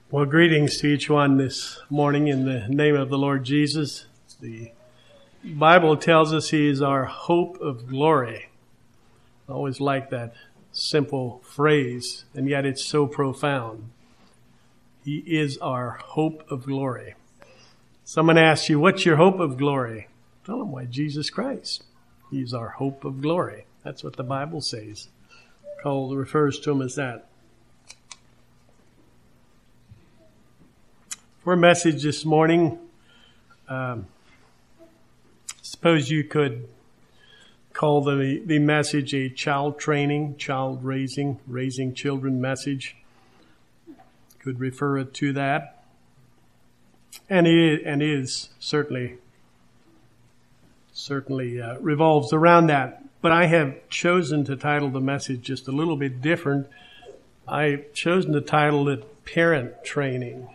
Well, greetings to each one this morning in the name of the Lord Jesus. The Bible tells us He is our hope of glory. I always like that simple phrase, and yet it's so profound. He is our hope of glory. Someone asks you, what's your hope of glory? Tell them, why, Jesus Christ. He's our hope of glory. That's what the Bible says. Paul refers to Him as that. For a message this morning, suppose you could call the message a child training, child raising children message. Could refer it to that. And it is certainly revolves around that. But I have chosen to title the message just a little bit different. I've chosen to title it Parent Training.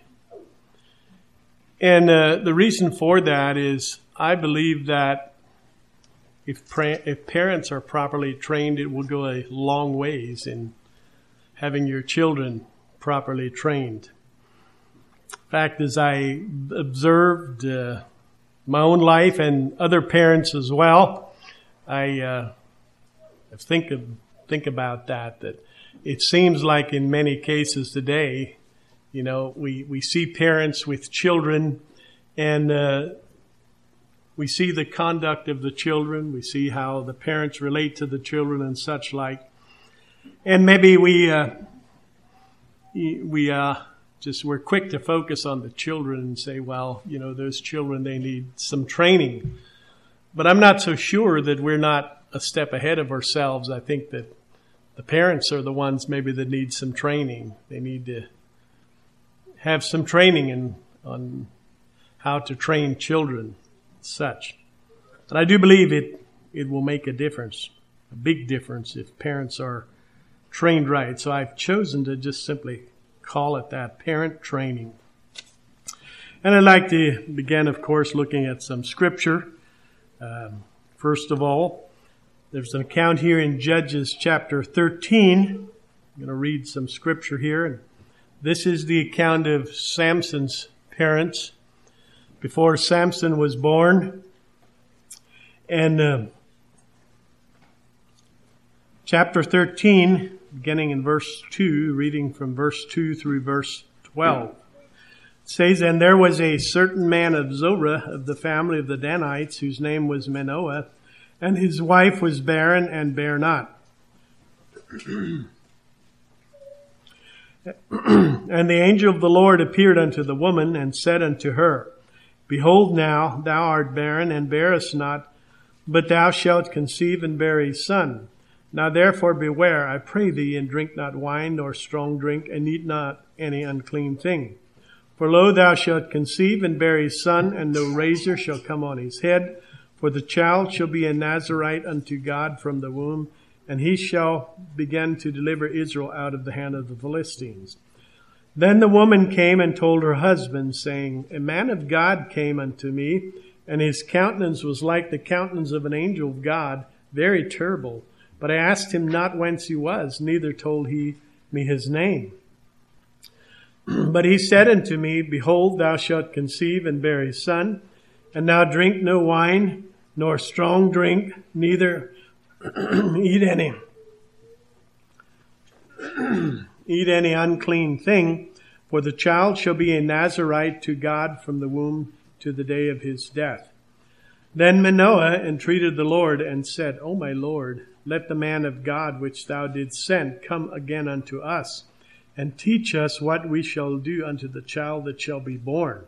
And the reason for that is I believe that if parents are properly trained, it will go a long ways in having your children properly trained. In fact, as I observed my own life and other parents as well, I think about that it seems like in many cases today, you know, we see parents with children, and we see the conduct of the children. We see how the parents relate to the children and such like. And maybe we're quick to focus on the children and say, well, you know, those children, they need some training. But I'm not so sure that we're not a step ahead of ourselves. I think that the parents are the ones maybe that need some training. They need to have some training on how to train children, such. And I do believe it will make a difference, a big difference, if parents are trained right. So I've chosen to just simply call it that, parent training. And I'd like to begin, of course, looking at some scripture. First of all, there's an account here in Judges chapter 13. I'm going to read some scripture here. This is the account of Samson's parents before Samson was born. And chapter 13, beginning in verse 2, reading from verse 2 through verse 12. It says, "And there was a certain man of Zorah of the family of the Danites, whose name was Manoah, and his wife was barren and bare not. And the angel of the Lord appeared unto the woman and said unto her, Behold now, thou art barren and bearest not, but thou shalt conceive and bear a son. Now therefore beware, I pray thee, and drink not wine nor strong drink, and eat not any unclean thing. For lo, thou shalt conceive and bear a son, and no razor shall come on his head. For the child shall be a Nazarite unto God from the womb, and he shall begin to deliver Israel out of the hand of the Philistines. Then the woman came and told her husband, saying, A man of God came unto me, and his countenance was like the countenance of an angel of God, very terrible. But I asked him not whence he was, neither told he me his name. But he said unto me, Behold, thou shalt conceive and bear a son, and now drink no wine, nor strong drink, neither eat any unclean thing, for the child shall be a Nazarite to God from the womb to the day of his death. Then Manoah entreated the Lord and said, O my Lord, let the man of God which thou didst send come again unto us, and teach us what we shall do unto the child that shall be born.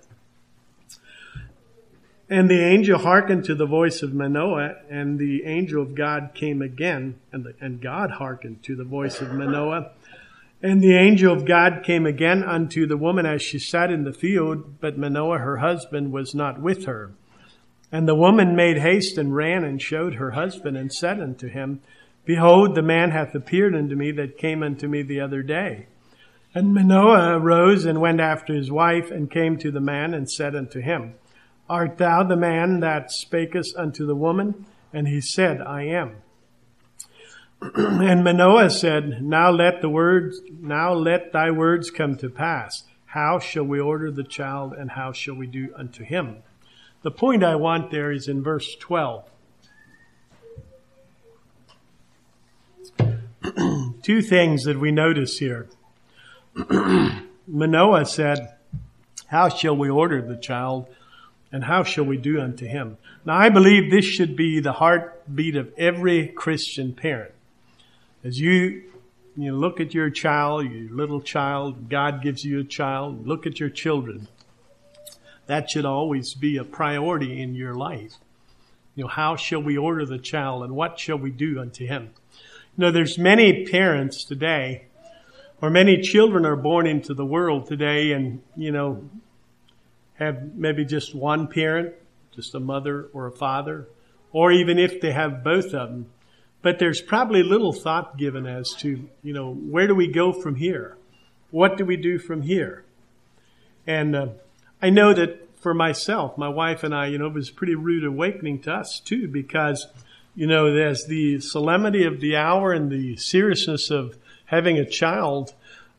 And the angel hearkened to the voice of Manoah, and the angel of God came again, and God hearkened to the voice of Manoah. And the angel of God came again unto the woman as she sat in the field, but Manoah her husband was not with her. And the woman made haste and ran and showed her husband, and said unto him, Behold, the man hath appeared unto me that came unto me the other day. And Manoah arose and went after his wife, and came to the man, and said unto him, Art thou the man that spakest unto the woman? And he said, I am. And Manoah said, Now let thy words come to pass. How shall we order the child, and how shall we do unto him? The point I want there is in verse 12. Two things that we notice here. Manoah said, how shall we order the child, and how shall we do unto him? Now, I believe this should be the heartbeat of every Christian parent. As you look at your child, your little child, God gives you a child, look at your children. That should always be a priority in your life. How shall we order the child, and what shall we do unto him? There's many parents today, or many children are born into the world today and, have maybe just one parent, just a mother or a father, or even if they have both of them. But there's probably little thought given as to, where do we go from here? What do we do from here? And I know that for myself, my wife and I, it was a pretty rude awakening to us too, because, there's the solemnity of the hour and the seriousness of having a child,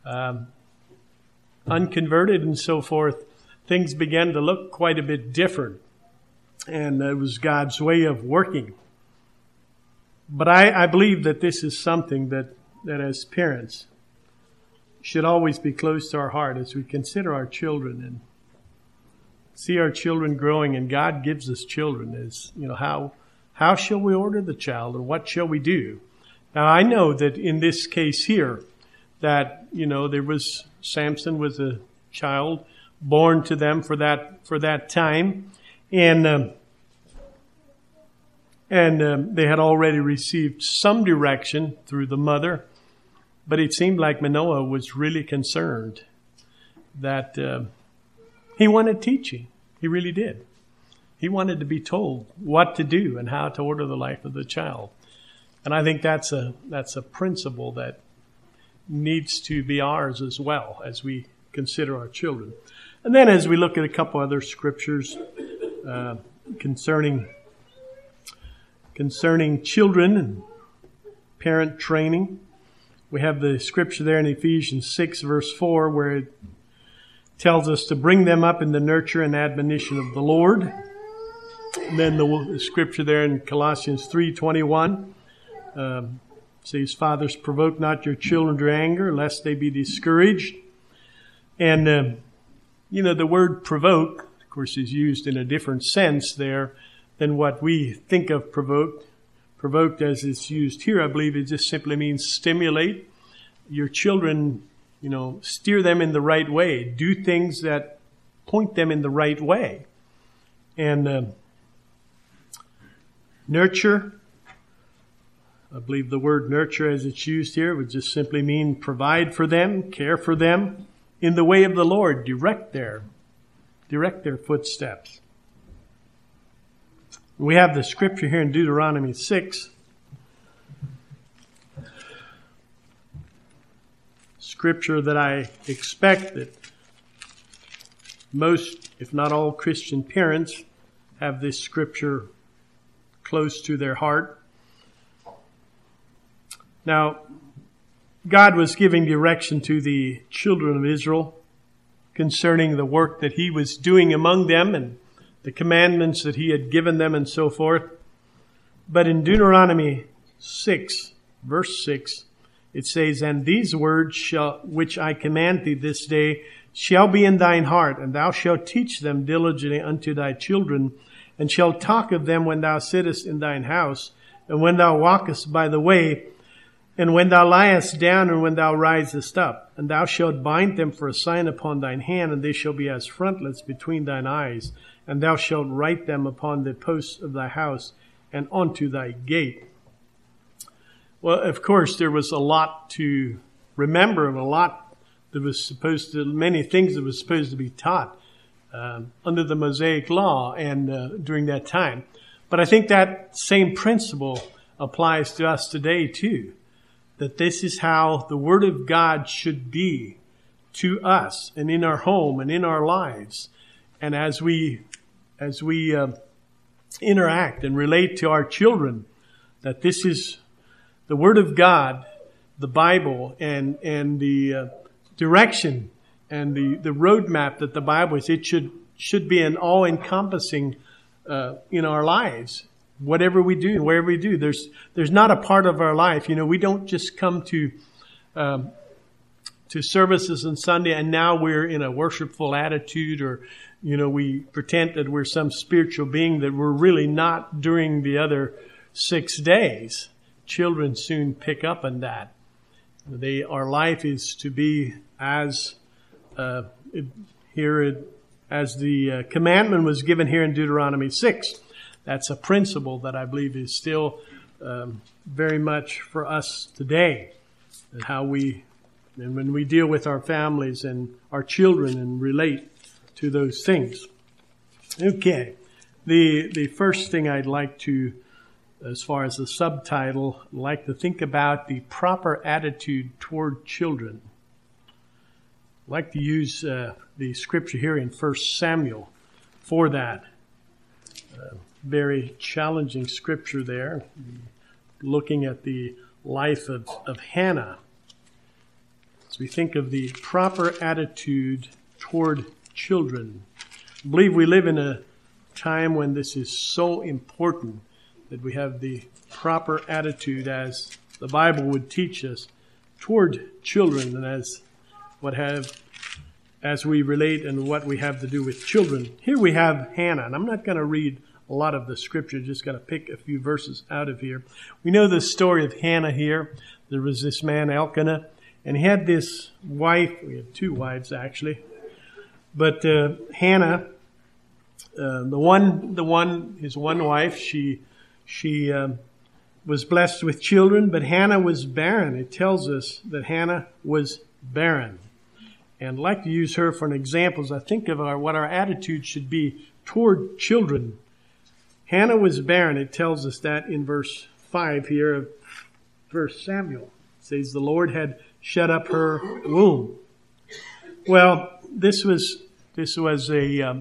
unconverted and so forth. Things began to look quite a bit different. And it was God's way of working. But I believe that this is something that as parents should always be close to our heart as we consider our children and see our children growing. And God gives us children as, how shall we order the child, and what shall we do? Now, I know that in this case here that, there was Samson was a child born to them for that time. And they had already received some direction through the mother, but it seemed like Manoah was really concerned that he wanted teaching. He really did. He wanted to be told what to do and how to order the life of the child. And I think that's a principle that needs to be ours as well as we consider our children. And then as we look at a couple other scriptures concerning children and parent training. We have the scripture there in Ephesians 6 verse 4 where it tells us to bring them up in the nurture and admonition of the Lord. And then the scripture there in Colossians 3:21 says, fathers, provoke not your children to anger, lest they be discouraged. And, the word provoke, of course, is used in a different sense there than what we think of provoked. Provoked as it's used here, I believe it just simply means stimulate your children, steer them in the right way. Do things that point them in the right way. And nurture, I believe the word nurture as it's used here would just simply mean provide for them, care for them in the way of the Lord, direct their footsteps. We have the scripture here in Deuteronomy 6. Scripture that I expect that most, if not all, Christian parents have this scripture close to their heart. Now, God was giving direction to the children of Israel concerning the work that he was doing among them and the commandments that he had given them and so forth. But in Deuteronomy 6, verse 6, it says, and these words which I command thee this day shall be in thine heart, and thou shalt teach them diligently unto thy children, and shalt talk of them when thou sittest in thine house, and when thou walkest by the way, and when thou liest down, and when thou risest up. And thou shalt bind them for a sign upon thine hand, and they shall be as frontlets between thine eyes. And thou shalt write them upon the posts of thy house, and unto thy gate. Well, of course, there was a lot to remember, and many things that was supposed to be taught under the Mosaic law and during that time. But I think that same principle applies to us today too. That this is how the Word of God should be to us and in our home and in our lives. And as we interact and relate to our children, that this is the Word of God, the Bible, and the direction the roadmap that the Bible is. It should be an all-encompassing in our lives. Whatever we do and wherever we do, there's not a part of our life. We don't just come to services on Sunday and now we're in a worshipful attitude, or we pretend that we're some spiritual being that we're really not during the other 6 days. Children soon pick up on that. Our life is to be as as the commandment was given here in Deuteronomy 6. That's a principle that I believe is still very much for us today, and when we deal with our families and our children and relate to those things. Okay, the first thing I'd like to, as far as the subtitle, like to think about the proper attitude toward children. I'd like to use the scripture here in 1 Samuel for that. Very challenging scripture there, looking at the life of Hannah. As we think of the proper attitude toward children, I believe we live in a time when this is so important that we have the proper attitude as the Bible would teach us toward children, and as we relate and what we have to do with children. Here we have Hannah, and I'm not going to read a lot of the scripture, just going to pick a few verses out of here. We know the story of Hannah here. There was this man, Elkanah, and he had this wife. We had two wives, actually. But Hannah, his one wife, she was blessed with children, but Hannah was barren. It tells us that Hannah was barren. And I'd like to use her for an example as I think of what our attitude should be toward children. Hannah was barren. It tells us that in verse 5 here of 1 Samuel. It says the Lord had shut up her womb. Well, this was a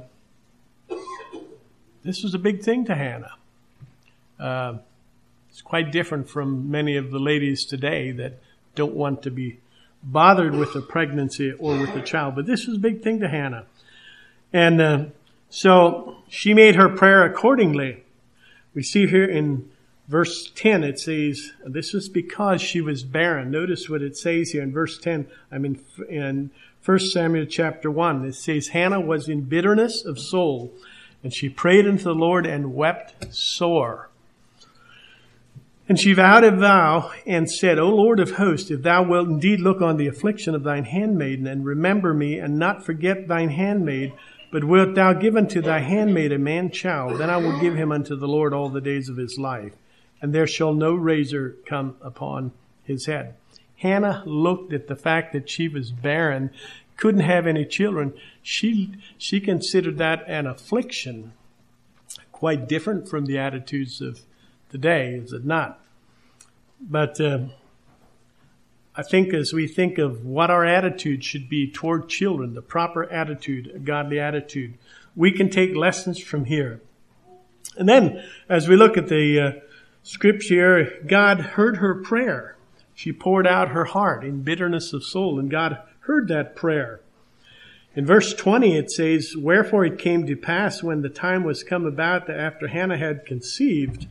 big thing to Hannah. It's quite different from many of the ladies today that don't want to be bothered with a pregnancy or with a child. But this was a big thing to Hannah. And so she made her prayer accordingly. We see here in verse 10, it says, this was because she was barren. Notice what it says here in verse 10. In 1 Samuel chapter 1. It says, Hannah was in bitterness of soul, and she prayed unto the Lord and wept sore. And she vowed a vow and said, O Lord of hosts, if thou wilt indeed look on the affliction of thine handmaiden, and remember me, and not forget thine handmaid, but wilt thou give unto thy handmaid a man child, then I will give him unto the Lord all the days of his life, and there shall no razor come upon his head. Hannah looked at the fact that she was barren, couldn't have any children. She considered that an affliction, quite different from the attitudes of today, is it not? But I think as we think of what our attitude should be toward children, the proper attitude, a godly attitude, we can take lessons from here. And then as we look at the scripture, God heard her prayer. She poured out her heart in bitterness of soul, and God heard that prayer. In verse 20 it says, Wherefore it came to pass when the time was come about that after Hannah had conceived,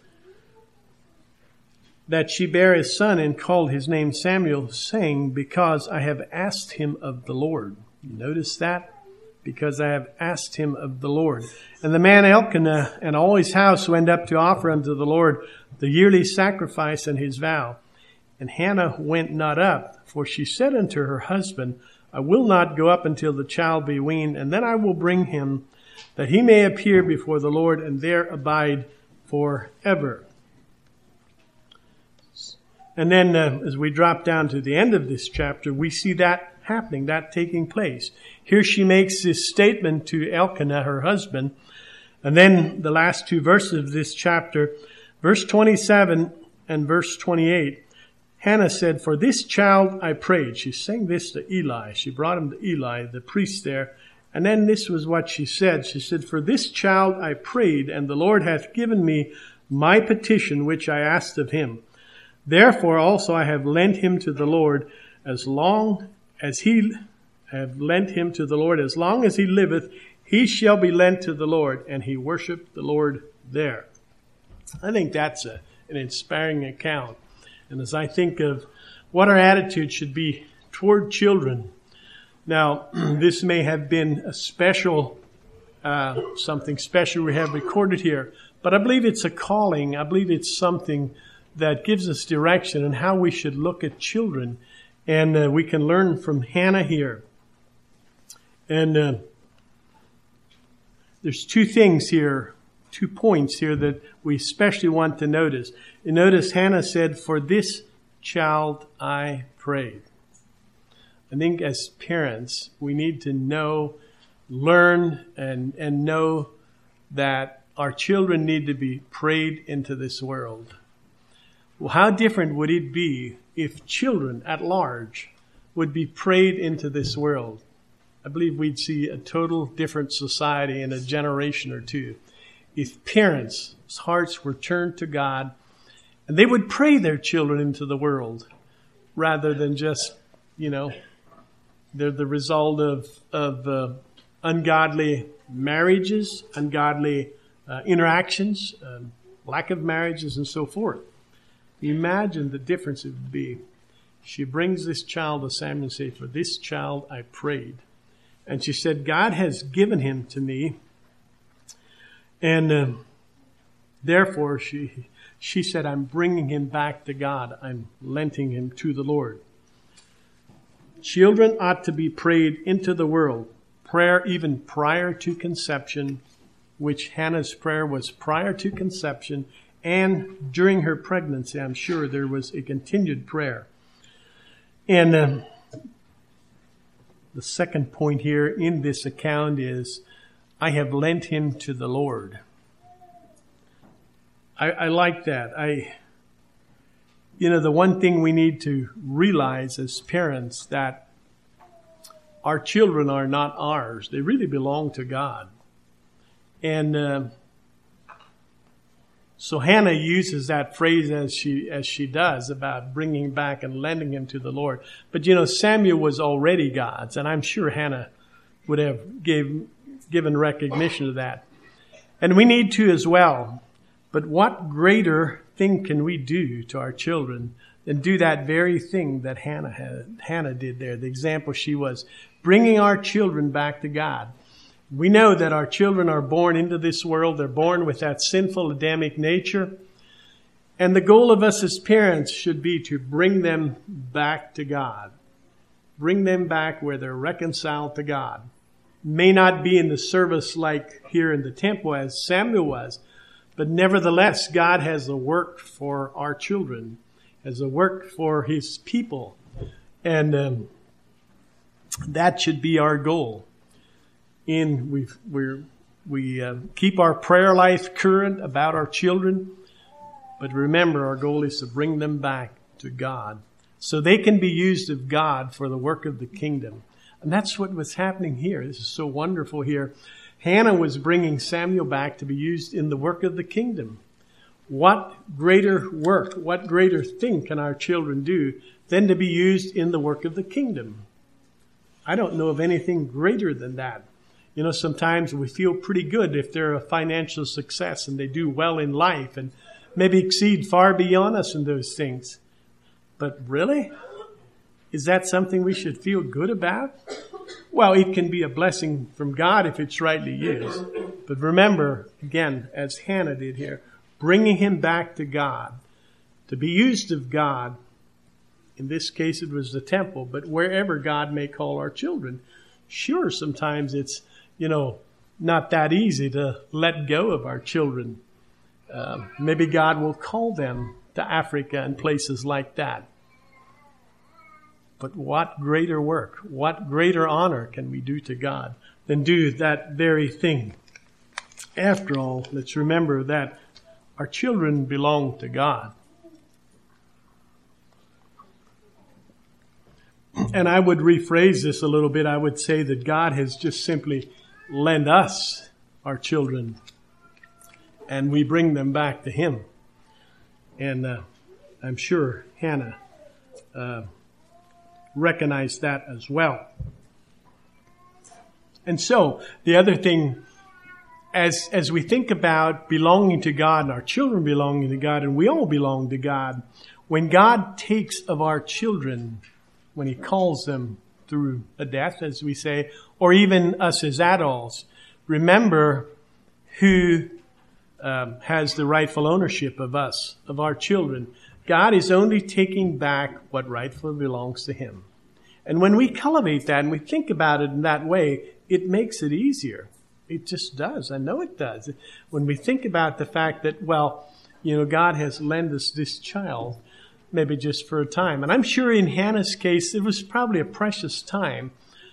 that she bare a son and called his name Samuel, saying, Because I have asked him of the Lord. Notice that? Because I have asked him of the Lord. And the man Elkanah and all his house went up to offer unto the Lord the yearly sacrifice and his vow. And Hannah went not up, for she said unto her husband, I will not go up until the child be weaned, and then I will bring him, that he may appear before the Lord, and there abide forever. And then as we drop down to the end of this chapter, we see that happening, that taking place. Here she makes this statement to Elkanah, her husband. And then the last two verses of this chapter, verse 27 and verse 28, Hannah said, For this child I prayed. She's saying this to Eli. She brought him to Eli, the priest there. And then this was what she said. She said, For this child I prayed, and the Lord hath given me my petition which I asked of him. Therefore also I have lent him to the Lord as long as he have lent him to the Lord. As long as he liveth, he shall be lent to the Lord. And he worshiped the Lord there. I think that's an inspiring account. And as I think of what our attitude should be toward children, now this may have been a special, something special we have recorded here, but I believe it's a calling. I believe it's something that gives us direction in how we should look at children. And we can learn from Hannah here. And there's two things here, 2 points here that we especially want to notice. You notice Hannah said, "For this child I prayed." I think as parents, we need to know, learn, and know that our children need to be prayed into this world. Well, how different would it be if children at large would be prayed into this world? I believe we'd see a total different society in a generation or two if parents' hearts were turned to God and they would pray their children into the world rather than just, they're the result of ungodly marriages, ungodly interactions, lack of marriages, and so forth. Imagine the difference it would be. She brings this child to Samuel and says, "For this child I prayed." And she said, "God has given him to me." And therefore, she said, "I'm bringing him back to God. I'm lenting him to the Lord." Children ought to be prayed into the world. Prayer even prior to conception, which Hannah's prayer was prior to conception, and during her pregnancy, I'm sure there was a continued prayer. And the second point here in this account is, "I have lent him to the Lord." I like that. The one thing we need to realize as parents, that our children are not ours. They really belong to God. And so Hannah uses that phrase as she does about bringing back and lending him to the Lord. But Samuel was already God's, and I'm sure Hannah would have given recognition of that. And we need to as well. But what greater thing can we do to our children than do that very thing that Hannah did there? The example she was bringing our children back to God. We know that our children are born into this world. They're born with that sinful Adamic nature. And the goal of us as parents should be to bring them back to God. Bring them back where they're reconciled to God. May not be in the service like here in the temple as Samuel was, but nevertheless, God has a work for our children, has a work for his people. And that should be our goal. We keep our prayer life current about our children, but remember, our goal is to bring them back to God so they can be used of God for the work of the kingdom. And that's what was happening here. This is so wonderful here. Hannah was bringing Samuel back to be used in the work of the kingdom. What greater work, what greater thing can our children do than to be used in the work of the kingdom? I don't know of anything greater than that. Sometimes we feel pretty good if they're a financial success and they do well in life and maybe exceed far beyond us in those things. But really? Is that something we should feel good about? Well, it can be a blessing from God if it's rightly used. But remember, again, as Hannah did here, bringing him back to God, to be used of God. In this case, it was the temple, but wherever God may call our children. Sure, sometimes it's, not that easy to let go of our children. Maybe God will call them to Africa and places like that. But what greater work, what greater honor can we do to God than do that very thing? After all, let's remember that our children belong to God. And I would rephrase this a little bit. I would say that God has just simply lent us our children, and we bring them back to him. And I'm sure Hannah recognized that as well. And so the other thing, as we think about belonging to God and our children belonging to God, and we all belong to God, when God takes of our children, when he calls them through a death, as we say, or even us as adults, remember who has the rightful ownership of us, of our children. God is only taking back what rightfully belongs to him. And when we cultivate that and we think about it in that way, it makes it easier. It just does. I know it does. When we think about the fact that, well, God has lent us this child, maybe just for a time. And I'm sure in Hannah's case, it was probably a precious time.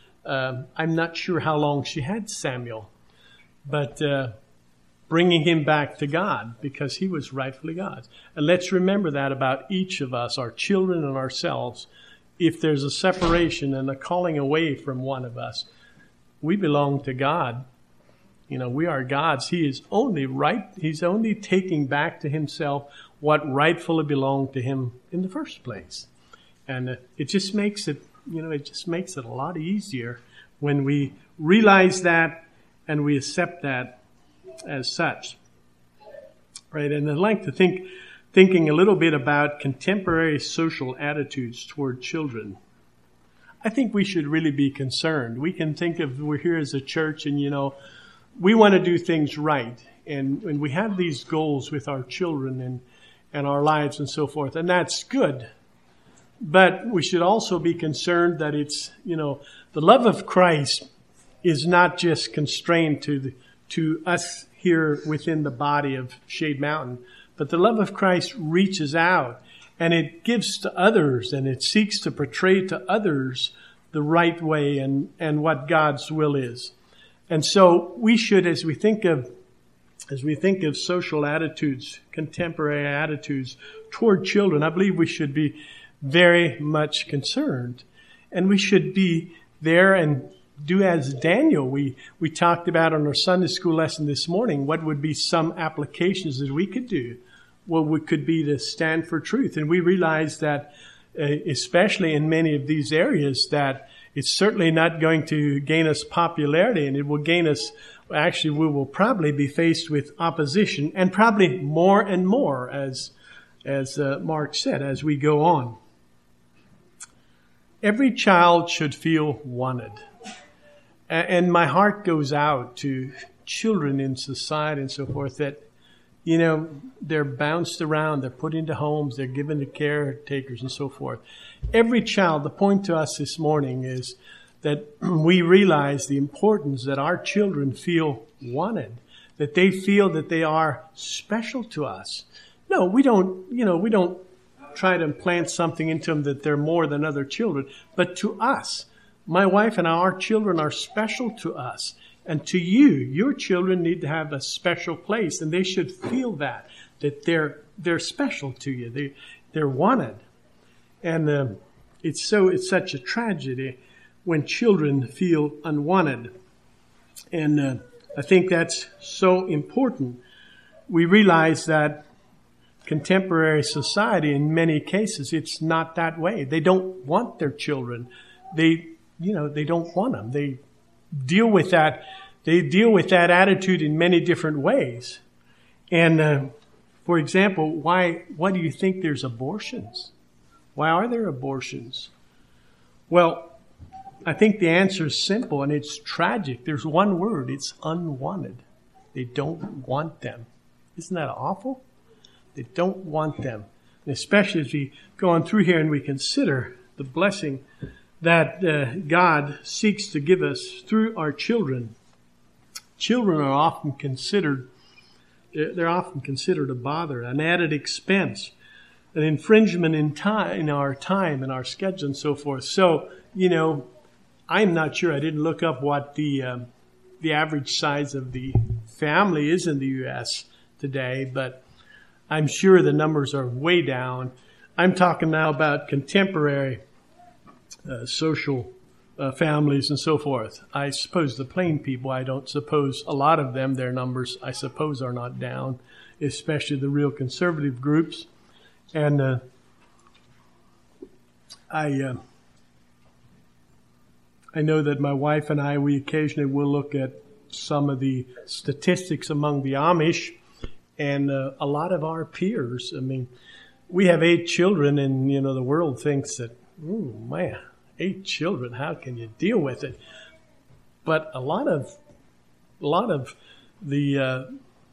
I'm not sure how long she had Samuel, but bringing him back to God because he was rightfully God's. And let's remember that about each of us, our children and ourselves. If there's a separation and a calling away from one of us, we belong to God. We are God's. He is only right. He's only taking back to himself what rightfully belonged to him in the first place. And it just makes it, a lot easier when we realize that and we accept that as such. Right? And I'd like to thinking a little bit about contemporary social attitudes toward children. I think we should really be concerned. We can think of, we're here as a church and, we want to do things right. And we have these goals with our children and our lives and so forth. And that's good. But we should also be concerned that it's, the love of Christ is not just constrained to us here within the body of Shade Mountain, but the love of Christ reaches out and it gives to others and it seeks to portray to others the right way and what God's will is. And so we should, as we think of social attitudes, contemporary attitudes toward children, I believe we should be very much concerned. And we should be there and do as Daniel. We talked about on our Sunday school lesson this morning, what would be some applications that we could do. Well, could be to stand for truth. And we realize that, especially in many of these areas, that it's certainly not going to gain us popularity, and it will gain us, actually, we will probably be faced with opposition, and probably more and more, as Mark said, as we go on. Every child should feel wanted. And my heart goes out to children in society and so forth that, they're bounced around, they're put into homes, they're given to caretakers and so forth. Every child, the point to us this morning is that we realize the importance that our children feel wanted, that they feel that they are special to us. No, we don't try to implant something into them that they're more than other children, but to us. My wife and our children are special to us. And to you, your children need to have a special place, and they should feel that they're special to you. They're wanted. And it's such a tragedy when children feel unwanted. And I think that's so important. We realize that contemporary society, in many cases, it's not that way. They don't want their children. They don't want them. They deal with that. They deal with that attitude in many different ways. And, for example, why do you think there's abortions? Why are there abortions? Well, I think the answer is simple and it's tragic. There's one word. It's unwanted. They don't want them. Isn't that awful? They don't want them. And especially as we go on through here and we consider the blessing that God seeks to give us through our children. Children are often considered, they're often considered a bother, an added expense, an infringement in our time and our schedule and so forth. So, I'm not sure. I didn't look up what the average size of the family is in the U.S. today, but I'm sure the numbers are way down. I'm talking now about contemporary social families and so forth. I suppose the plain people, I don't suppose a lot of them, their numbers, I suppose, are not down, especially the real conservative groups. And I I know that my wife and I, we occasionally will look at some of the statistics among the Amish, and a lot of our peers, I mean, we have 8 children, and, you know, the world thinks that, oh, man, 8 children, how can you deal with it? But a lot of the,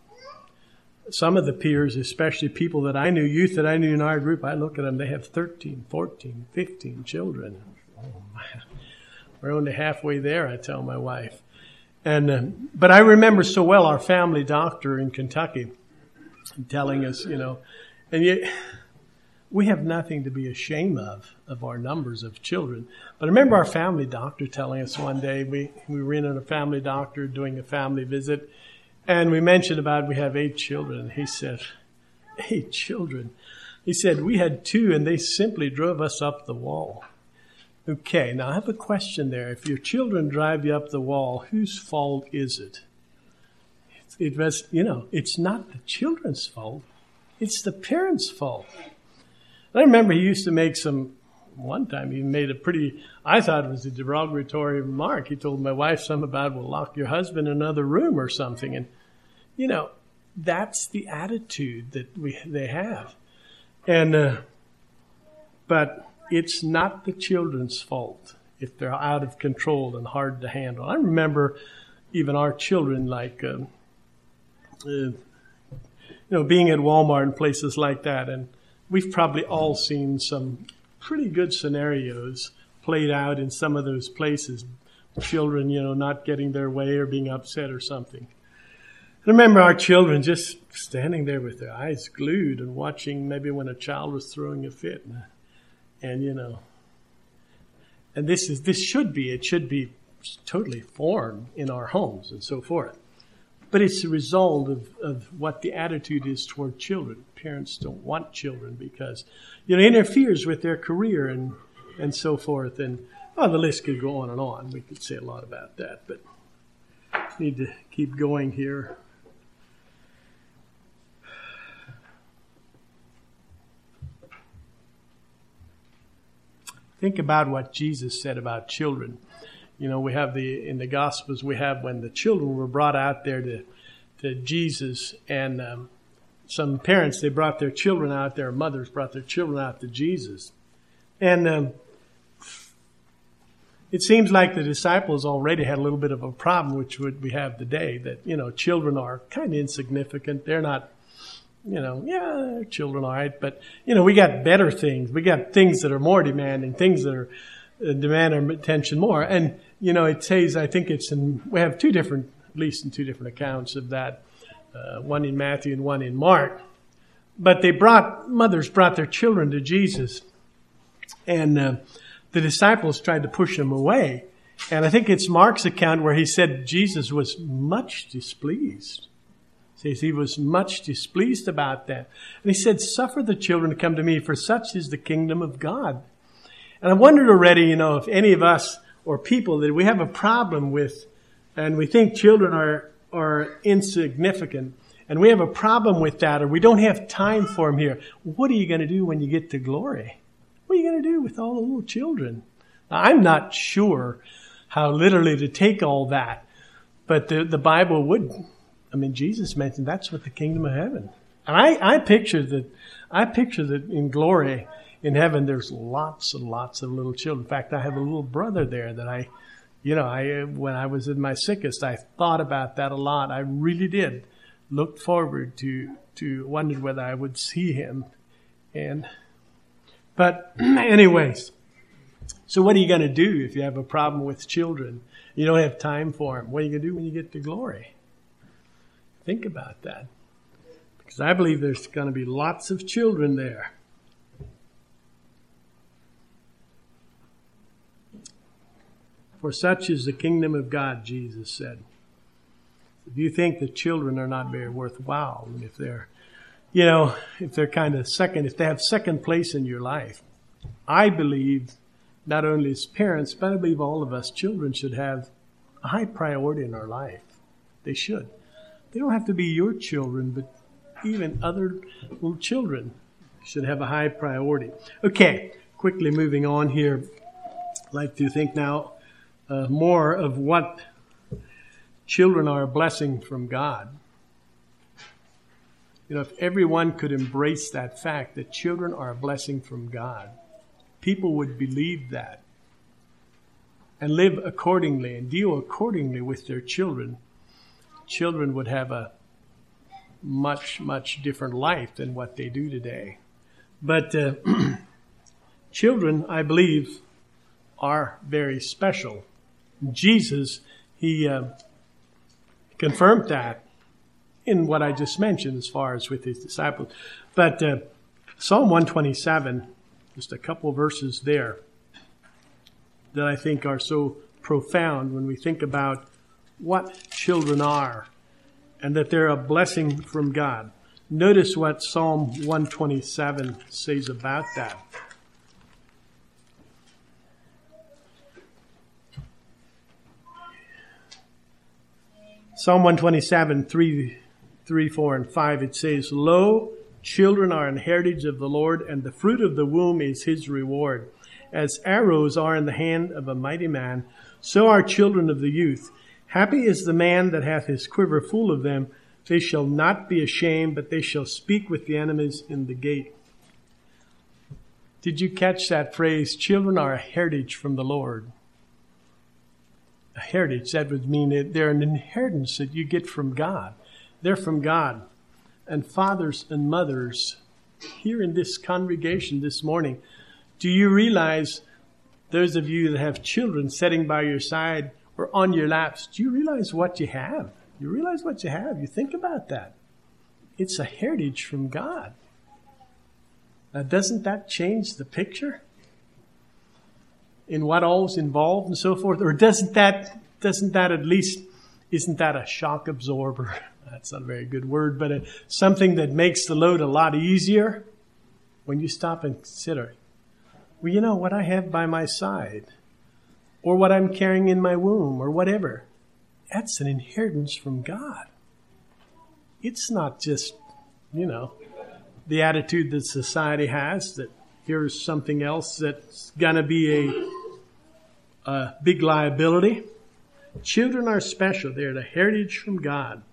some of the peers, especially people that I knew, youth that I knew in our group, I look at them, they have 13, 14, 15 children. Oh, man. We're only halfway there, I tell my wife. And but I remember so well our family doctor in Kentucky telling us, you know, and yet we have nothing to be ashamed of our numbers of children. But I remember our family doctor telling us one day, we were in a family doctor doing a family visit, and we mentioned about we have 8 children. He said, 8 children? He said, we had 2 and they simply drove us up the wall. Okay, now I have a question there. If your children drive you up the wall, whose fault is it? It was, you know, it's not the children's fault. It's the parents' fault. I remember he used to make one time he made a pretty, I thought it was a derogatory remark. He told my wife something about, well, lock your husband in another room or something. And, you know, that's the attitude that they have. And, but it's not the children's fault if they're out of control and hard to handle. I remember even our children, like, you know, being at Walmart and places like that. And we've probably all seen some pretty good scenarios played out in some of those places. Children, you know, not getting their way or being upset or something. I remember our children just standing there with their eyes glued and watching maybe when a child was throwing a fit. And, you know, and it should be totally foreign in our homes and so forth. But it's a result of what the attitude is toward children. Parents don't want children because, you know, it interferes with their career and so forth. And, well, the list could go on and on. We could say a lot about that, but need to keep going here. Think about what Jesus said about children. You know, we have in the Gospels, we have when the children were brought out there to Jesus, and some parents, they brought their children out there, mothers brought their children out to Jesus. And it seems like the disciples already had a little bit of a problem, which we have today, that, you know, children are kind of insignificant. They're not, you know, yeah, children all right, but, you know, we got better things. We got things that are more demanding, things that are demand our attention more. And, you know, it says, I think we have at least in two different accounts of that, one in Matthew and one in Mark. But mothers brought their children to Jesus, and the disciples tried to push them away. And I think it's Mark's account where he said Jesus was much displeased. Says he was much displeased about that. And he said, suffer the children to come to me, for such is the kingdom of God. And I wondered already, you know, if any of us or people that we have a problem with, and we think children are insignificant, and we have a problem with that, or we don't have time for them here, what are you going to do when you get to glory? What are you going to do with all the little children? Now, I'm not sure how literally to take all that, but the Bible would. I mean, Jesus mentioned that's what the kingdom of heaven. And I picture that in glory in heaven, there's lots and lots of little children. In fact, I have a little brother there that when I was in my sickest, I thought about that a lot. I really did look forward to wondered whether I would see him. But anyways, so what are you going to do if you have a problem with children? You don't have time for them. What are you going to do when you get to glory? Think about that. Because I believe there's going to be lots of children there. For such is the kingdom of God, Jesus said. If you think the children are not very worthwhile, and if they're kind of if they have second place in your life, I believe not only as parents, but I believe all of us children should have a high priority in our life. They should. They don't have to be your children, but even other little children should have a high priority. Okay, quickly moving on here. I'd like to think now more of what children are a blessing from God. You know, if everyone could embrace that fact that children are a blessing from God, people would believe that and live accordingly and deal accordingly with their children. Children would have a much, much different life than what they do today. But children, I believe, are very special. Jesus, he confirmed that in what I just mentioned as far as with his disciples. But Psalm 127, just a couple of verses there that I think are so profound when we think about what children are and that they're a blessing from God. Notice what Psalm 127 says about that. Psalm 127, 3, 4, and 5, it says, Lo, children are an heritage of the Lord, and the fruit of the womb is his reward. As arrows are in the hand of a mighty man, so are children of the youth. Happy is the man that hath his quiver full of them. They shall not be ashamed, but they shall speak with the enemies in the gate. Did you catch that phrase? Children are a heritage from the Lord. A heritage, that would mean that they're an inheritance that you get from God. They're from God. And fathers and mothers, here in this congregation this morning, do you realize, those of you that have children sitting by your side or on your laps, do you realize what you have? You realize what you have. You think about that. It's a heritage from God. Now, doesn't that change the picture in what all's involved and so forth? Or doesn't that at least, isn't that a shock absorber? That's not a very good word, but something that makes the load a lot easier when you stop and consider, well, you know, what I have by my side or what I'm carrying in my womb or whatever, that's an inheritance from God. It's not just, you know, the attitude that society has that here's something else that's going to be a big liability. Children are special. They're the heritage from God.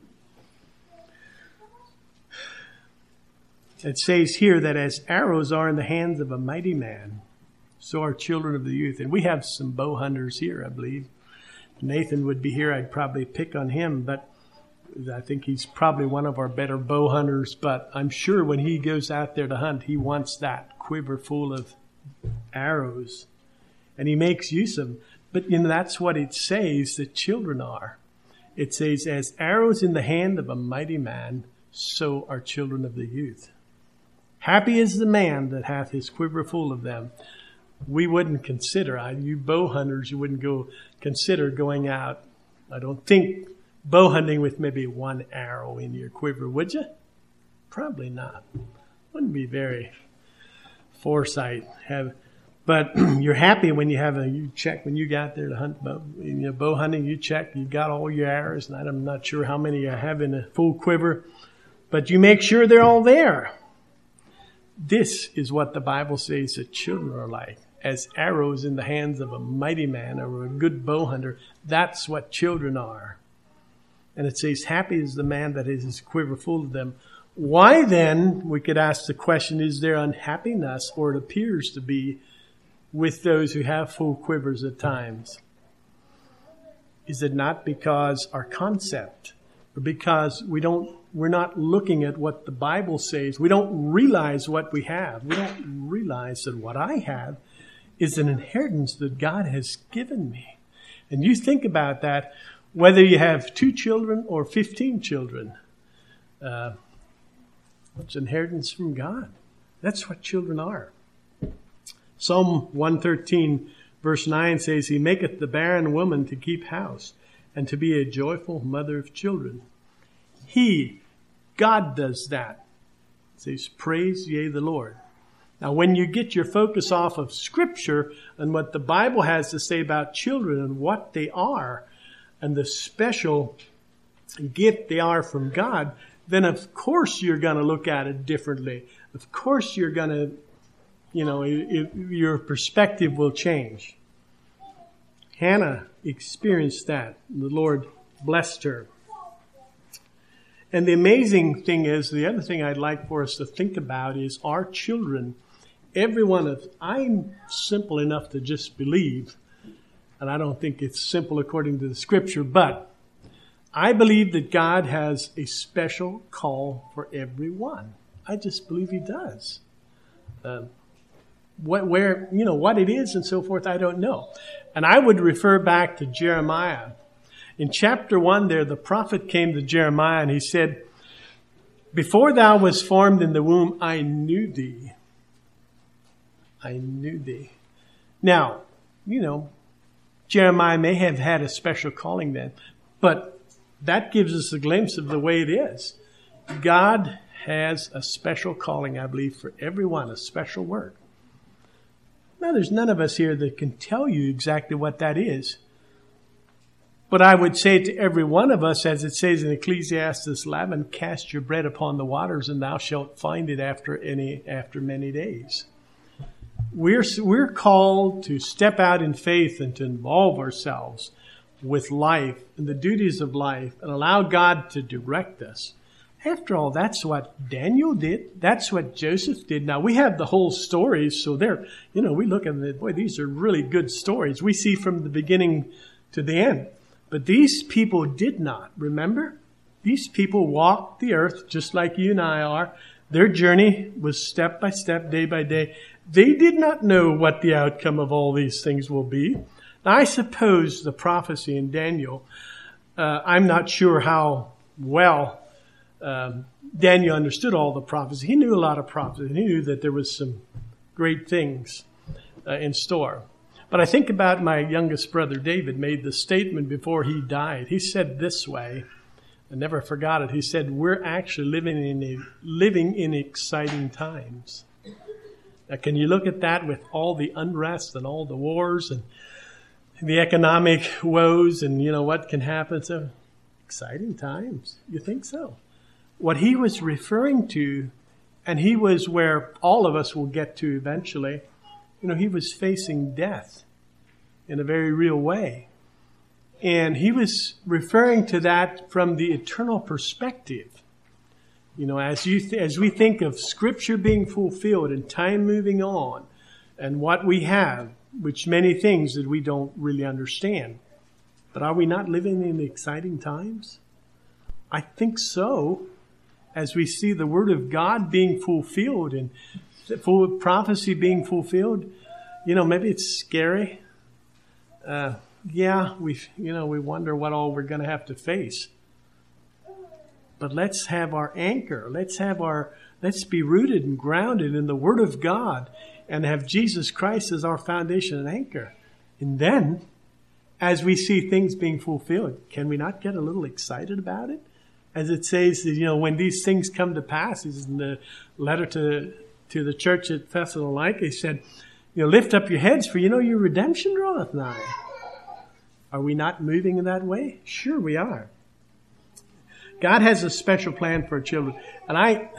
It says here that as arrows are in the hands of a mighty man, so are children of the youth. And we have some bow hunters here, I believe. If Nathan would be here, I'd probably pick on him, but I think he's probably one of our better bow hunters. But I'm sure when he goes out there to hunt, he wants that quiver full of arrows. And he makes use of them. But, you know, that's what it says that children are. It says, as arrows in the hand of a mighty man, so are children of the youth. Happy is the man that hath his quiver full of them. We wouldn't consider, you bow hunters, you wouldn't consider going out, I don't think, bow hunting with maybe one arrow in your quiver, would you? Probably not. Wouldn't be very foresight. But you're happy when you check when you got there to hunt bow hunting. You check, you got all your arrows, and I'm not sure how many you have in a full quiver, but you make sure they're all there. This is what the Bible says that children are like. As arrows in the hands of a mighty man or a good bow hunter, that's what children are. And it says, happy is the man that has his quiver full of them. Why then, we could ask the question, is there unhappiness, or it appears to be, with those who have full quivers at times? Is it not because our concept, or because we're not looking at what the Bible says? We don't realize what we have. We don't realize that what I have is an inheritance that God has given me. And you think about that, whether you have 2 children or 15 children, it's inheritance from God. That's what children are. Psalm 113 verse 9 says, He maketh the barren woman to keep house and to be a joyful mother of children. God does that. It says, praise ye the Lord. Now, when you get your focus off of Scripture and what the Bible has to say about children and what they are and the special gift they are from God, then of course you're going to look at it differently. Of course you're going to, your perspective will change. Hannah experienced that. The Lord blessed her. And the amazing thing is, the other thing I'd like for us to think about is our children. Every one of, I'm simple enough to just believe, and I don't think it's simple according to the scripture, but I believe that God has a special call for everyone. I just believe he does. What it is and so forth, I don't know. And I would refer back to Jeremiah. In chapter 1 there, the prophet came to Jeremiah and he said, "Before thou wast formed in the womb, I knew thee. I knew thee." Now, Jeremiah may have had a special calling then, but that gives us a glimpse of the way it is. God has a special calling, I believe, for everyone, a special work. Now, there's none of us here that can tell you exactly what that is. But I would say to every one of us, as it says in Ecclesiastes 11, "Cast your bread upon the waters, and thou shalt find it after many days." We're called to step out in faith and to involve ourselves with life and the duties of life and allow God to direct us. After all, that's what Daniel did. That's what Joseph did. Now, we have the whole stories, so we look at it, boy, these are really good stories. We see from the beginning to the end. But these people did not, remember? These people walked the earth just like you and I are. Their journey was step by step, day by day. They did not know what the outcome of all these things will be. Now, I suppose the prophecy in Daniel, I'm not sure how well Daniel understood all the prophecy. He knew a lot of prophecy. He knew that there was some great things in store. But I think about my youngest brother, David, made the statement before he died. He said this way, I never forgot it. He said, "We're actually living in exciting times." Now, can you look at that with all the unrest and all the wars and the economic woes and, what can happen? So, exciting times. You think so? What he was referring to, and he was where all of us will get to eventually, he was facing death in a very real way. And he was referring to that from the eternal perspective. As we think of Scripture being fulfilled and time moving on and what we have, which many things that we don't really understand. But are we not living in exciting times? I think so. As we see the Word of God being fulfilled and full of prophecy being fulfilled, maybe it's scary. We wonder what all we're going to have to face. But let's have our anchor. Let's be rooted and grounded in the Word of God and have Jesus Christ as our foundation and anchor. And then, as we see things being fulfilled, can we not get a little excited about it? As it says, when these things come to pass, in the letter to the church at Thessalonica, he said, lift up your heads, for your redemption draweth nigh. Are we not moving in that way? Sure we are. God has a special plan for our children. And I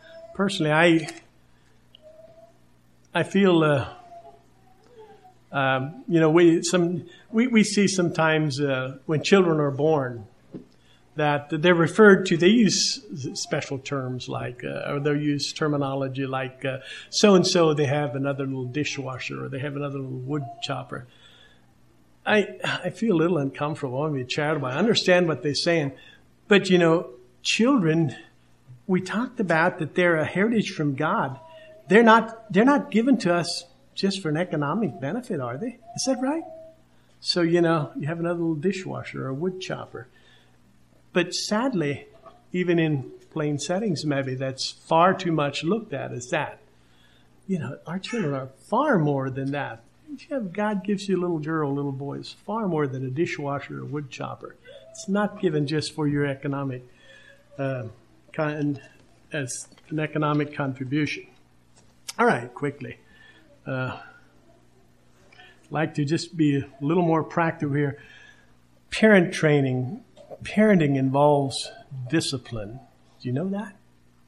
feel, we see sometimes when children are born that they're referred to, they use special terms like, or they'll use terminology like, so-and-so, they have another little dishwasher or they have another little wood chopper. I feel a little uncomfortable. I want to be charitable. I understand what they're saying. But, children, we talked about that they're a heritage from God. They're not given to us just for an economic benefit, are they? Is that right? So, you have another little dishwasher or a wood chopper. But sadly, even in plain settings, maybe that's far too much looked at as that. Our children are far more than that. God gives you a little girl, little boy, it's far more than a dishwasher or wood chopper. It's not given just for your economic, as an economic contribution. All right, quickly. Like to just be a little more practical here. Parent training. Parenting involves discipline. Do you know that?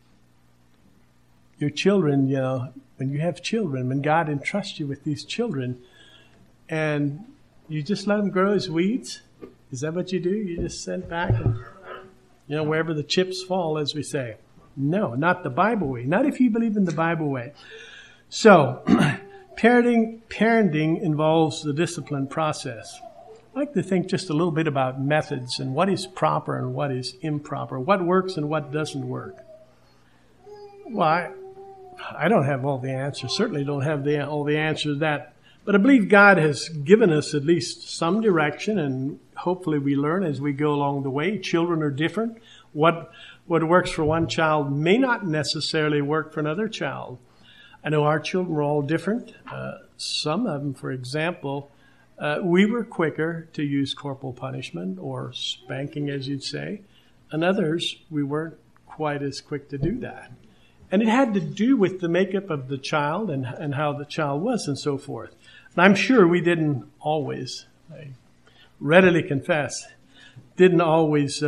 Your children, when you have children, when God entrusts you with these children, and You just let them grow as weeds? Is that what you do? You just sit back and, wherever the chips fall, as we say. No, not the Bible way. Not if you believe in the Bible way. So, parenting involves the discipline process. I like to think just a little bit about methods and what is proper and what is improper, what works and what doesn't work. Well, I don't have all the answers. Certainly don't have all the answers to that. But I believe God has given us at least some direction, and hopefully we learn as we go along the way. Children are different. What works for one child may not necessarily work for another child. I know our children were all different. Some of them, for example, we were quicker to use corporal punishment or spanking, as you'd say. And others, we weren't quite as quick to do that. And it had to do with the makeup of the child and how the child was and so forth. And I'm sure we didn't always, I readily confess, didn't always,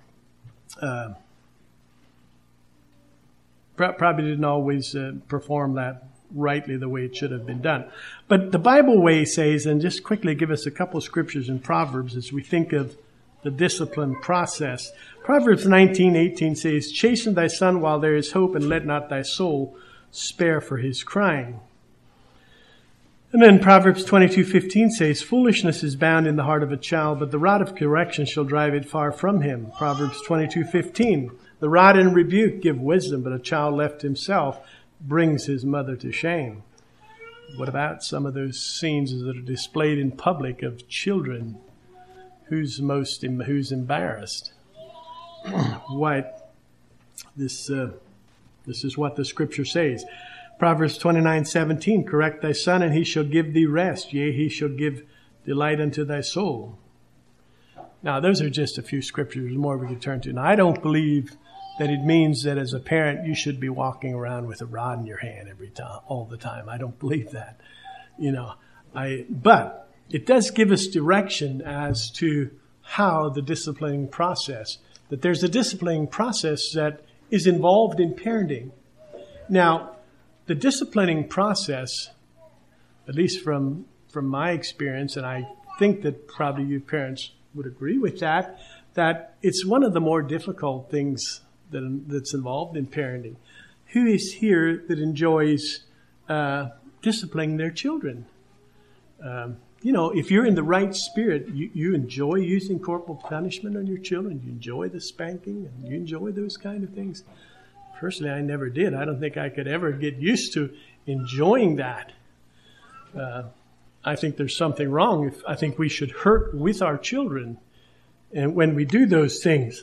probably didn't always perform that rightly the way it should have been done. But the Bible way says, and just quickly give us a couple of scriptures in Proverbs as we think of the discipline process. Proverbs 19:18 says, "Chasten thy son while there is hope, and let not thy soul spare for his crying." And then Proverbs 22:15 says, "Foolishness is bound in the heart of a child, but the rod of correction shall drive it far from him." Proverbs 22:15, "The rod and rebuke give wisdom, but a child left himself brings his mother to shame." What about some of those scenes that are displayed in public of children? Who's embarrassed? What? This is what the scripture says. Proverbs 29:17, "Correct thy son, and he shall give thee rest. Yea, he shall give delight unto thy soul." Now, those are just a few scriptures more we could turn to. Now, I don't believe that it means that as a parent you should be walking around with a rod in your hand all the time. I don't believe that. But it does give us direction as to how the disciplining process, that there's a disciplining process that is involved in parenting. Now, the disciplining process, at least from my experience, and I think that probably you parents would agree with that it's one of the more difficult things that's involved in parenting. Who is here that enjoys disciplining their children? If you're in the right spirit, you enjoy using corporal punishment on your children. You enjoy the spanking, and you enjoy those kind of things. Personally, I never did. I don't think I could ever get used to enjoying that. I think there's something wrong. I think we should hurt with our children and when we do those things.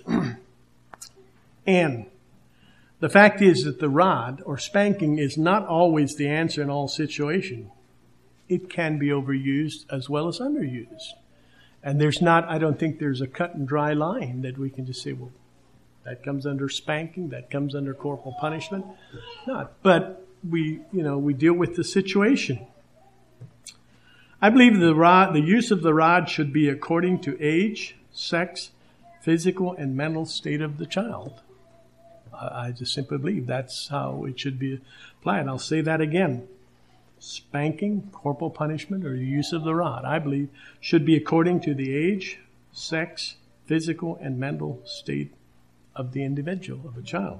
And the fact is that the rod or spanking is not always the answer in all situations. It can be overused as well as underused. And I don't think there's a cut and dry line that we can just say, well, that comes under spanking, that comes under corporal punishment. Not. But we deal with the situation. I believe the use of the rod should be according to age, sex, physical, and mental state of the child. I just simply believe that's how it should be applied. I'll say that again. Spanking, corporal punishment, or the use of the rod, I believe, should be according to the age, sex, physical, and mental state of the individual, of a child.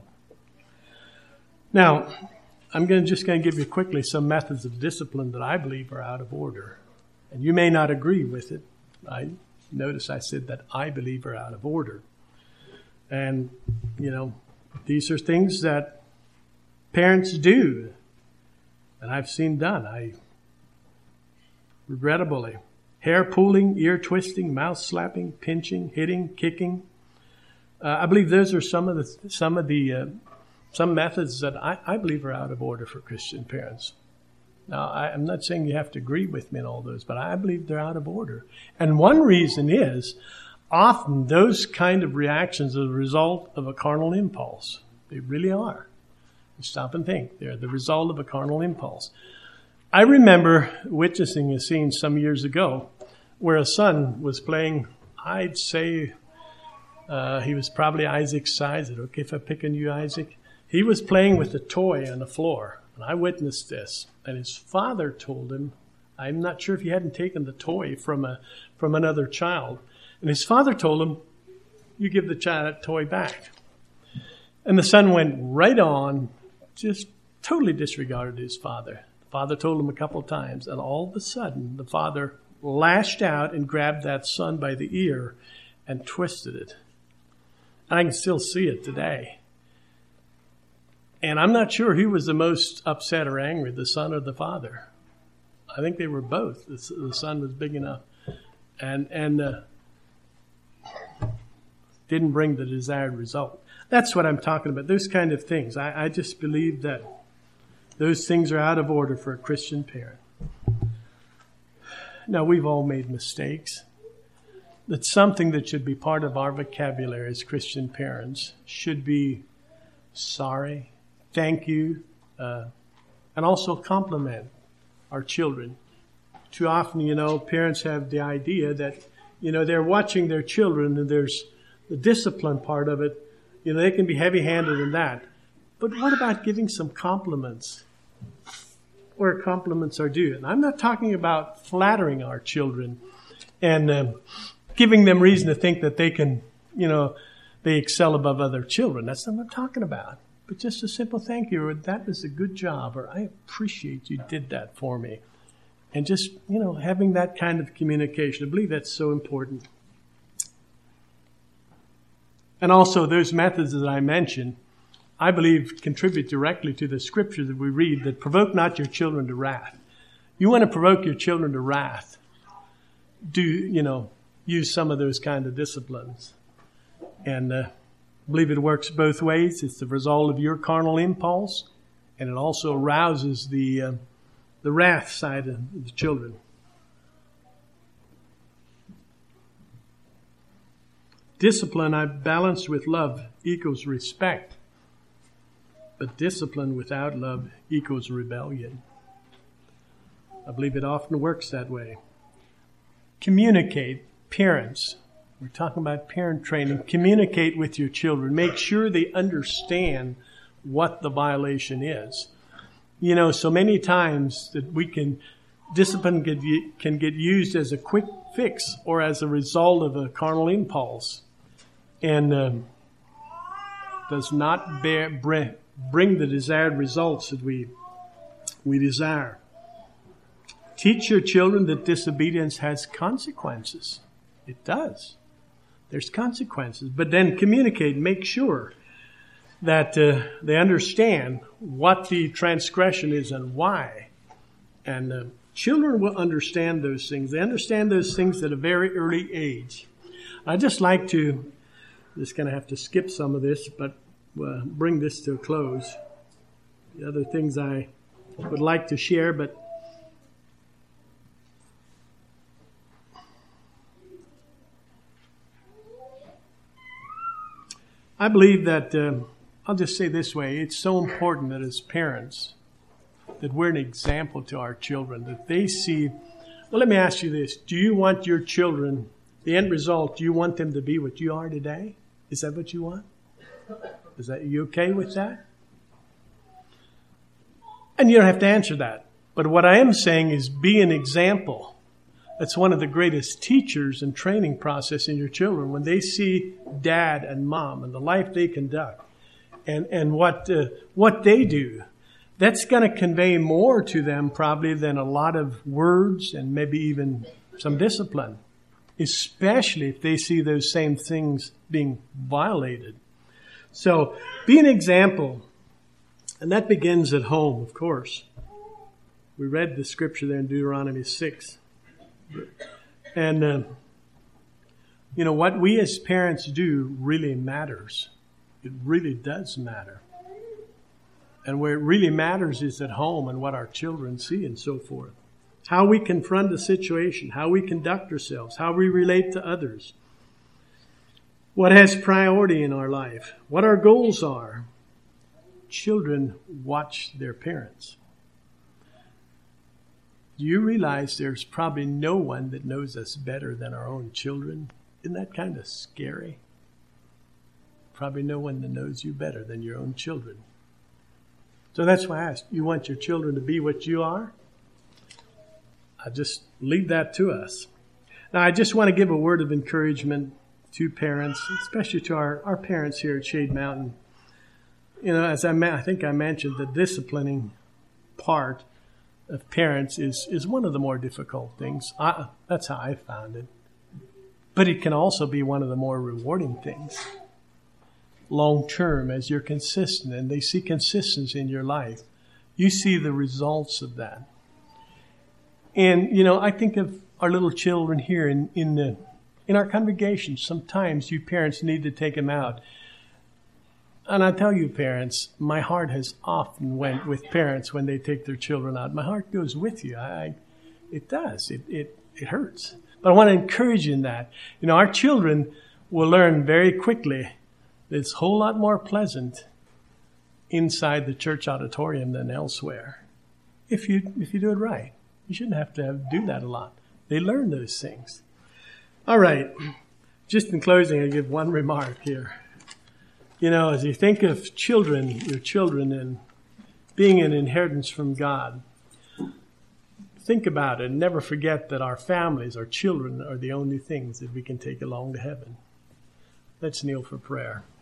Now, I'm just going to give you quickly some methods of discipline that I believe are out of order. And you may not agree with it. Notice I said that I believe are out of order. And, these are things that parents do, and I've seen done. Regrettably, hair pulling, ear twisting, mouth slapping, pinching, hitting, kicking. I believe those are some methods that I believe are out of order for Christian parents. Now, I'm not saying you have to agree with me in all those, but I believe they're out of order. And one reason is often those kind of reactions are the result of a carnal impulse. They really are. You stop and think. They're the result of a carnal impulse. I remember witnessing a scene some years ago where a son was playing, I'd say he was probably Isaac's size. Is it okay if I pick on you, Isaac? He was playing with a toy on the floor, and I witnessed this. And his father told him, I'm not sure if he hadn't taken the toy from another child. And his father told him, you give the child that toy back. And the son went right on, just totally disregarded his father. The father told him a couple of times, and all of a sudden, the father lashed out and grabbed that son by the ear and twisted it. And I can still see it today. And I'm not sure who was the most upset or angry, the son or the father. I think they were both. The son was big enough and didn't bring the desired result. That's what I'm talking about, those kind of things. I just believe that those things are out of order for a Christian parent. Now, we've all made mistakes. That's something that should be part of our vocabulary as Christian parents should be sorry, thank you, and also compliment our children. Too often, parents have the idea that, they're watching their children and there's the discipline part of it. They can be heavy-handed in that. But what about giving some compliments where compliments are due? And I'm not talking about flattering our children and giving them reason to think that they can, they excel above other children. That's not what I'm talking about. But just a simple thank you, or that was a good job, or I appreciate you did that for me. And just, having that kind of communication. I believe that's so important. And also those methods that I mentioned, I believe contribute directly to the scripture that we read, that provoke not your children to wrath. You want to provoke your children to wrath, use some of those kind of disciplines. And I believe it works both ways. It's the result of your carnal impulse, and it also arouses the wrath side of the children. Discipline I balanced with love equals respect. But discipline without love equals rebellion. I believe it often works that way. Communicate, parents. We're talking about parent training. Communicate with your children. Make sure they understand what the violation is. So many times that discipline can get used as a quick fix or as a result of a carnal impulse, and does not bring the desired results that we desire. Teach your children that disobedience has consequences. It does. There's consequences. But then communicate, make sure that they understand what the transgression is and why. And children will understand those things. They understand those things at a very early age. I just like to, just going to have to skip some of this, but bring this to a close. The other things I would like to share, but I believe that, I'll just say this way, it's so important that as parents, that we're an example to our children, that they see. Well, let me ask you this. Do you want your children, the end result, do you want them to be what you are today? Is that what you want? You okay with that? And you don't have to answer that. But what I am saying is be an example. That's one of the greatest teachers and training process in your children. When they see dad and mom and the life they conduct and what they do, that's going to convey more to them probably than a lot of words and maybe even some discipline, especially if they see those same things being violated. So be an example. And that begins at home, of course. We read the scripture there in Deuteronomy 6. And, what we as parents do really matters. It really does matter. And where it really matters is at home and what our children see and so forth. How we confront a situation, how we conduct ourselves, how we relate to others. What has priority in our life, what our goals are. Children watch their parents. Do you realize there's probably no one that knows us better than our own children? Isn't that kind of scary? Probably no one that knows you better than your own children. So that's why I asked, you want your children to be what you are? I just leave that to us. Now, I just want to give a word of encouragement to parents, especially to our parents here at Shade Mountain. You know, as I think I mentioned, the disciplining part of parents is one of the more difficult things. That's how I found it. But it can also be one of the more rewarding things. Long term, as you're consistent and they see consistency in your life, you see the results of that. And, you know, I think of our little children here in our congregation. Sometimes you parents need to take them out. And I tell you, parents, my heart has often went with parents when they take their children out. My heart goes with you. It does. It hurts. But I want to encourage you in that. You know, our children will learn very quickly that it's a whole lot more pleasant inside the church auditorium than elsewhere. If you do it right. You shouldn't have to do that a lot. They learn those things. All right. Just in closing, I give one remark here. You know, as you think of children, your children, and being an inheritance from God, think about it and never forget that our families, our children, are the only things that we can take along to heaven. Let's kneel for prayer.